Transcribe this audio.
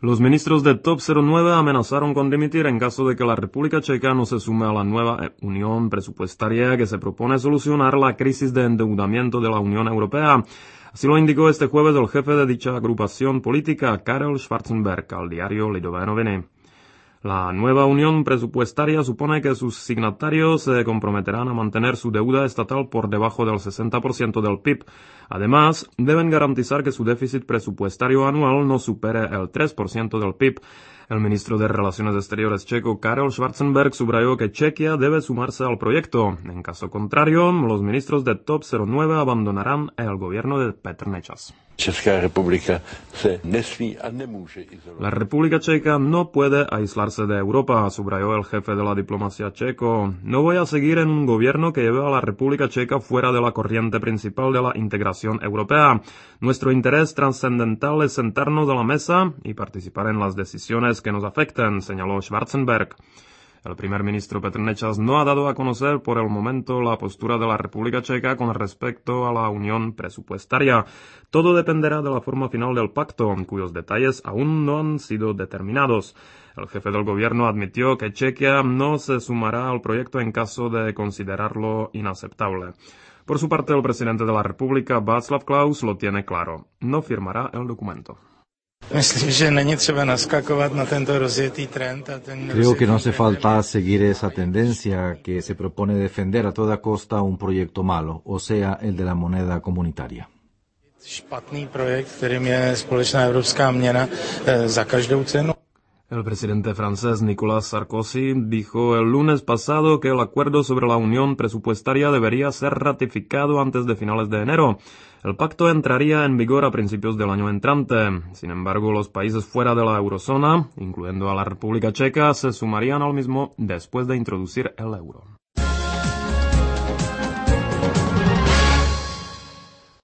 Los ministros de Top 09 amenazaron con dimitir en caso de que la República Checa no se sume a la nueva unión presupuestaria que se propone solucionar la crisis de endeudamiento de la Unión Europea. Así lo indicó este jueves el jefe de dicha agrupación política, Karel Schwarzenberg, al diario Lidové noviny. La nueva unión presupuestaria supone que sus signatarios se comprometerán a mantener su deuda estatal por debajo del 60% del PIB. Además, deben garantizar que su déficit presupuestario anual no supere el 3% del PIB. El ministro de Relaciones Exteriores checo, Karel Schwarzenberg, subrayó que Chequia debe sumarse al proyecto. En caso contrario, los ministros de Top 09 abandonarán el gobierno de Petr Nečas. La República Checa no puede aislarse de Europa, subrayó el jefe de la diplomacia checo. No voy a seguir en un gobierno que lleve a la República Checa fuera de la corriente principal de la integración europea. Nuestro interés trascendental es sentarnos a la mesa y participar en las decisiones que nos afecten, señaló Schwarzenberg. El primer ministro Petr Nečas no ha dado a conocer por el momento la postura de la República Checa con respecto a la unión presupuestaria. Todo dependerá de la forma final del pacto, cuyos detalles aún no han sido determinados. El jefe del gobierno admitió que Chequia no se sumará al proyecto en caso de considerarlo inaceptable. Por su parte, el presidente de la República, Václav Klaus, lo tiene claro. No firmará el documento. Creo que no hace falta seguir esa tendencia que se propone defender a toda costa un proyecto malo, o sea, el de la moneda comunitaria. El presidente francés Nicolas Sarkozy dijo el lunes pasado que el acuerdo sobre la unión presupuestaria debería ser ratificado antes de finales de enero. El pacto entraría en vigor a principios del año entrante. Sin embargo, los países fuera de la eurozona, incluyendo a la República Checa, se sumarían al mismo después de introducir el euro.